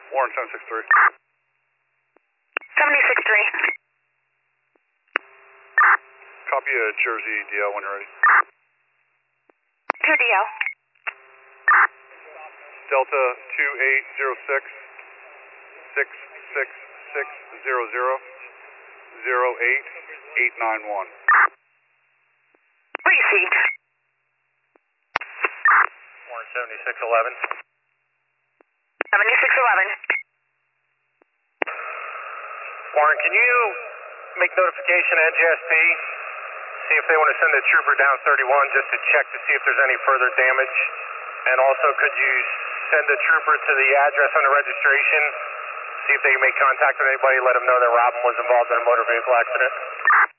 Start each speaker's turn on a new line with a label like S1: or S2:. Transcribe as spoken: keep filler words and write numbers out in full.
S1: Warren seven six three.
S2: seventy-six three.
S1: Copy a Jersey D L when you're ready.
S2: two D L.
S1: Delta two eight zero six six six six zero zero zero eight eight nine one.
S2: Received.
S3: Warren seventy-six eleven.
S2: seventy-six eleven.
S3: Warren, can you make notification to N J S P, see if they want to send a trooper down thirty-one just to check to see if there's any further damage? And also, could you send a trooper to the address on the registration, see if they can make contact with anybody, let them know that Robin was involved in a motor vehicle accident?